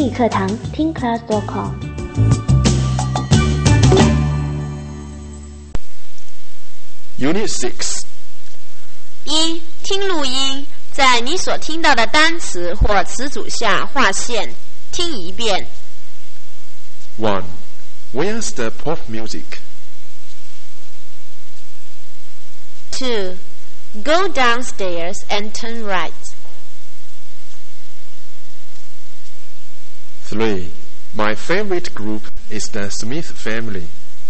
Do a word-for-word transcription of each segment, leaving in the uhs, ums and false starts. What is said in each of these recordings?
英语课堂听 class dot com。 Unit six。 一、听录音，在你所听到的单词或词组下划线，听一遍。 one. Where's the pop music? two. Go downstairs and turn right. three. My favorite group is the Smith family.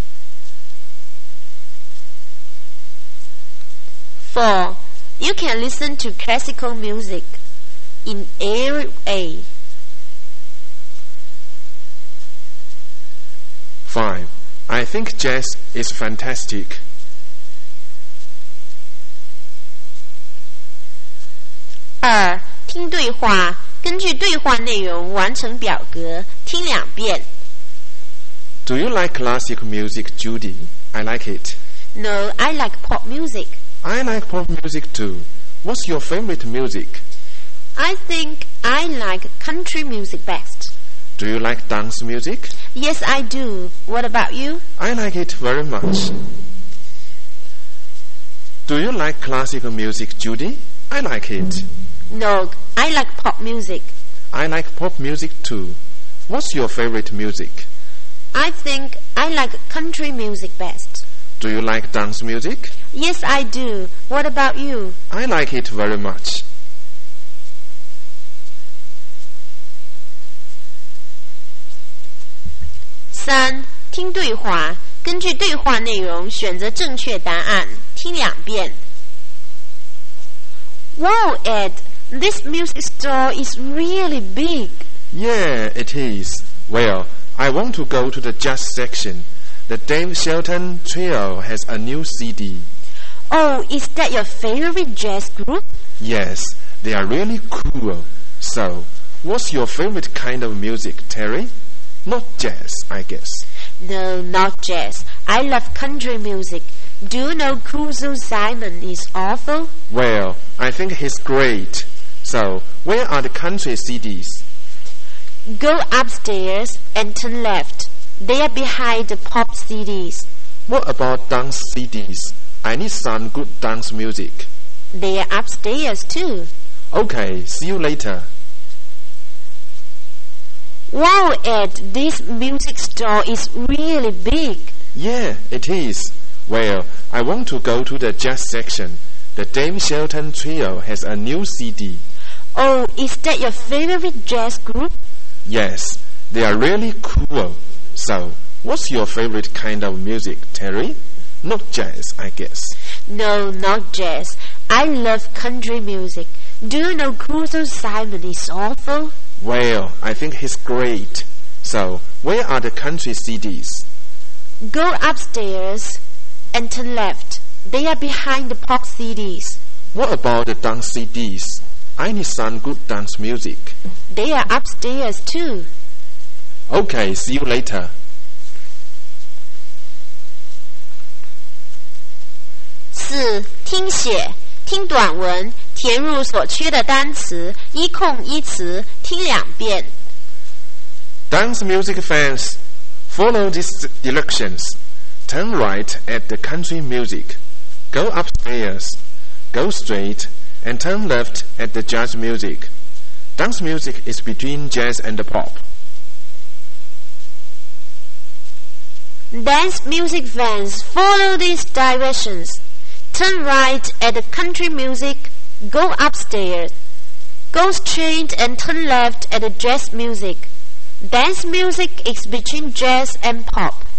four. You can listen to classical music in every way. five. I think jazz is fantastic. 二、听对话，根据对话内容完成表格，听两遍。 Do you like classic music, Judy? I like it. No, I like pop music. I like pop music too. What's your favorite music? I think I like country music best. Do you like dance music? Yes, I do. What about you? I like it very much. Do you like classical music, Judy? I like it. No, I like pop music. I like pop music too. What's your favorite music? I think I like country music best. Do you like dance music? Yes, I do. What about you? I like it very much. 三、听对话，根据对话内容选择正确答案，听两遍。 Wow, Ed, this music store is really big. Yeah, it is. Well, I want to go to the jazz section. The Dave Shelton Trio has a new C D. Oh, is that your favorite jazz group? Yes, they are really cool. So, what's your favorite kind of music, Terry? Not jazz, I guess. No, not jazz. I love country music. Do you know Kuzo Simon is awful? Well, I think he's great. So, where are the country C Ds? Go upstairs and turn left. They are behind the pop C Ds. What about dance C Ds? I need some good dance music. They are upstairs too. Okay, see you later. Wow, Ed, this music store is really big. Yeah, it is. Well, I want to go to the jazz section. The Dave Shelton Trio has a new C D. Oh, is that your favorite jazz group? Yes, they are really cool. So, what's your favorite kind of music, Terry? Not jazz, I guess. No, not jazz. I love country music. Do you know Kuzo Simon is awful? Well, I think he's great. So, where are the country C Ds? Go upstairs and turn left. They are behind the pop C Ds. What about the dance C Ds? I need some good dance music. They are upstairs too. Okay, see you later. 四、听写，听短文，填入所缺的单词，一空一词，听两遍。 Dance music fans, follow these directions. Turn right at the country music. Go upstairs. Go straight and turn left at the jazz music. Dance music is between jazz and pop. Dance music fans, follow these directions. Turn right at the country music. Go upstairs. Go straight and turn left at the jazz music. Dance music is between jazz and pop.